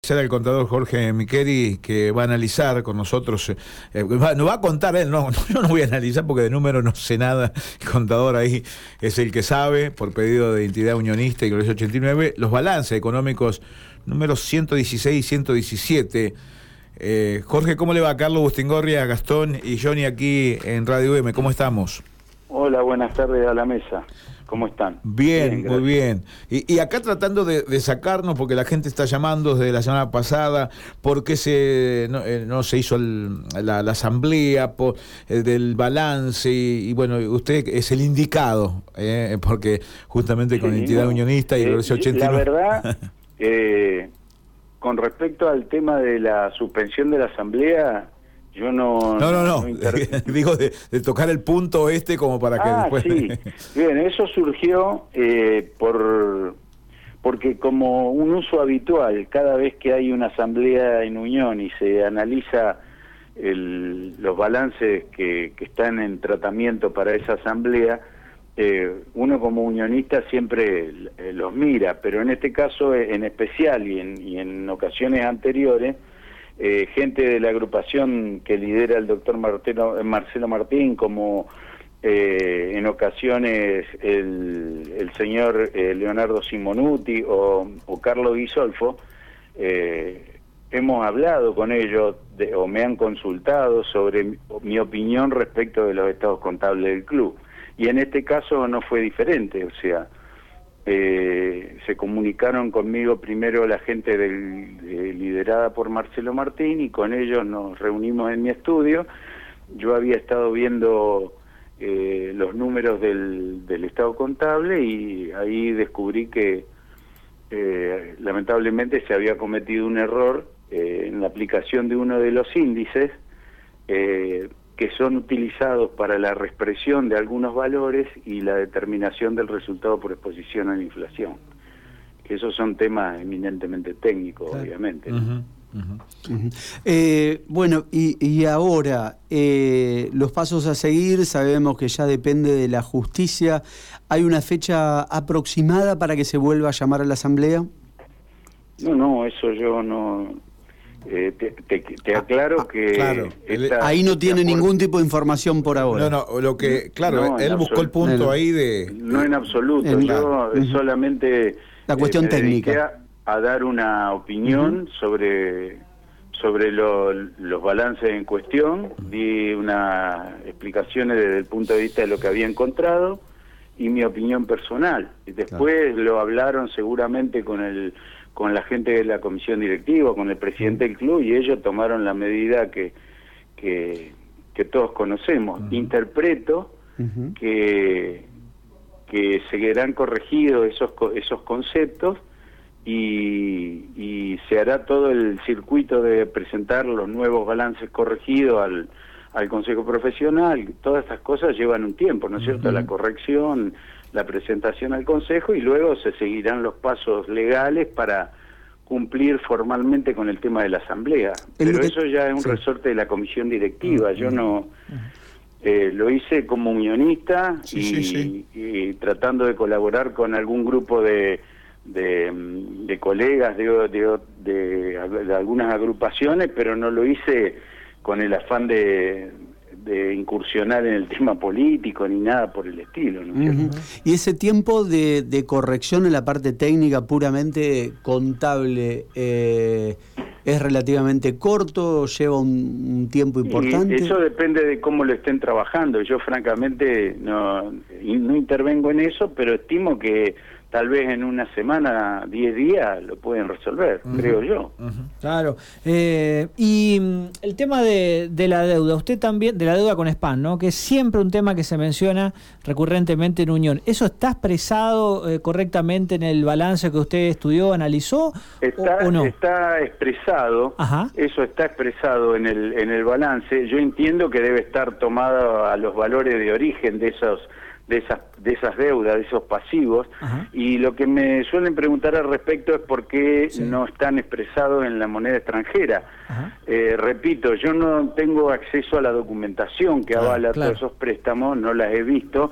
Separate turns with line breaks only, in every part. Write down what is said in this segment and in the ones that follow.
Será el contador Jorge Micheli, que va a analizar con nosotros, nos va a contar él, yo no voy a analizar porque de números no sé nada. El contador ahí es el que sabe, por pedido de Entidad Unionista y Glorioso 89, los balances económicos números 116 y 117. Jorge, ¿cómo le va? Carlos Bustingorria, Gastón y Johnny aquí en Radio UM, ¿cómo estamos?
Hola, buenas tardes a la mesa. ¿Cómo están?
Bien, muy bien. Y acá tratando de sacarnos, porque la gente está llamando desde la semana pasada, por qué no se hizo la asamblea del balance, y bueno, usted es el indicado, porque justamente con Entidad Unionista y Glorioso 89...
La verdad, con respecto al tema de la suspensión de la asamblea... Yo no
digo de tocar el punto como para que después...
sí, bien, eso surgió porque como un uso habitual, cada vez que hay una asamblea en Unión y se analiza los balances que están en tratamiento para esa asamblea, uno como unionista siempre los mira, pero en este caso en especial y en ocasiones anteriores, gente de la agrupación que lidera el doctor Marcelo Martín, como en ocasiones el señor Leonardo Simonuti o Carlos Guisolfo, hemos hablado con ellos o me han consultado sobre mi opinión respecto de los estados contables del club. Y en este caso no fue diferente, o sea... se comunicaron conmigo primero la gente liderada por Marcelo Martín, y con ellos nos reunimos en mi estudio. Yo había estado viendo los números del estado contable y ahí descubrí que lamentablemente se había cometido un error en la aplicación de uno de los índices que son utilizados para la reexpresión de algunos valores y la determinación del resultado por exposición a la inflación. Esos son temas eminentemente técnicos, claro. Obviamente.
Bueno, y ahora, los pasos a seguir, sabemos que ya depende de la justicia. ¿Hay una fecha aproximada para que se vuelva a llamar a la asamblea?
No, eso yo no... Te aclaro que...
Claro.
Ahí no tiene ningún tipo de información por ahora.
Lo que... Claro, él buscó el punto ahí de...
No en absoluto, yo solamente...
La cuestión técnica.
A dar una opinión sobre los balances en cuestión, di unas explicaciones desde el punto de vista de lo que había encontrado y mi opinión personal. Y después lo hablaron seguramente con la gente de la comisión directiva, con el presidente del club, y ellos tomaron la medida que todos conocemos. Interpreto que seguirán corregidos esos conceptos y se hará todo el circuito de presentar los nuevos balances corregidos al Consejo Profesional. Todas estas cosas llevan un tiempo, ¿no es cierto? La corrección, la presentación al Consejo, y luego se seguirán los pasos legales para cumplir formalmente con el tema de la Asamblea. Pero eso ya es un resorte de la comisión directiva. Yo no... lo hice como unionista y tratando de colaborar con algún grupo de colegas de algunas agrupaciones, pero no lo hice con el afán de incursionar en el tema político ni nada por el estilo, ¿no es cierto?
Y ese tiempo de corrección en la parte técnica puramente contable es relativamente corto, lleva un tiempo importante.
Eso depende de cómo lo estén trabajando. Yo francamente no intervengo en eso, pero estimo que tal vez en una semana, 10 días, lo pueden resolver, creo yo.
Claro. Y el tema de la deuda, usted también, de la deuda con SPAN, ¿no? Que es siempre un tema que se menciona recurrentemente en Unión. ¿Eso está expresado correctamente en el balance que usted estudió, analizó, o no?
Está expresado. Ajá. Eso está expresado en el balance. Yo entiendo que debe estar tomado a los valores de origen de esas deudas, de esos pasivos. Ajá. Y lo que me suelen preguntar al respecto es por qué no están expresados en la moneda extranjera. Repito, yo no tengo acceso a la documentación que avala todos esos préstamos, no las he visto,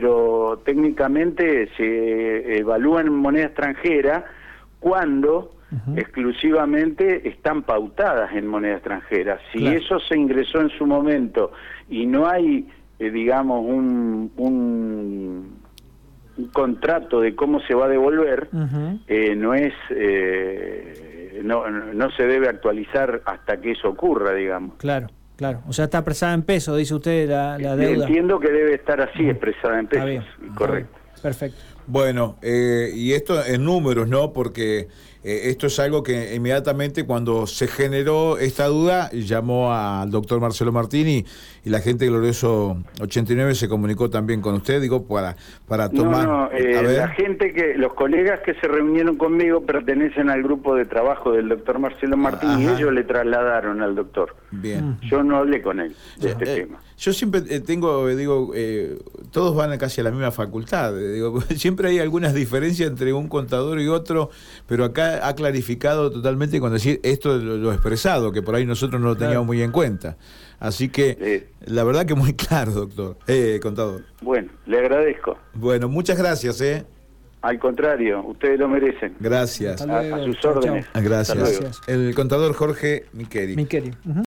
pero técnicamente se evalúan en moneda extranjera cuando exclusivamente están pautadas en moneda extranjera. Si
Claro.
eso se ingresó en su momento y no hay, digamos, un contrato de cómo se va a devolver, no es no se debe actualizar hasta que eso ocurra, digamos.
Claro, claro. O sea, está expresada en peso, dice usted, la deuda.
Entiendo que debe estar así, expresada en
Está
pesos.
bien.
Correcto.
Perfecto.
Bueno, y esto en números, ¿no? Porque esto es algo que inmediatamente cuando se generó esta duda, llamó al doctor Marcelo Martini y la gente de Glorioso 89 se comunicó también con usted, digo, para tomar...
la gente los colegas que se reunieron conmigo pertenecen al grupo de trabajo del doctor Marcelo Martini y ellos le trasladaron al doctor.
Bien.
Yo no hablé con él de este tema.
Yo siempre todos van casi a la misma facultad, siempre hay algunas diferencias entre un contador y otro, pero acá ha clarificado totalmente cuando decir esto lo expresado, que por ahí nosotros no lo teníamos muy en cuenta. Así que, la verdad que muy claro, doctor, contador.
Bueno, le agradezco.
Bueno, muchas gracias,
Al contrario, ustedes lo merecen.
Gracias.
A sus órdenes.
Gracias.
Hasta luego.
El contador Jorge Miqueri.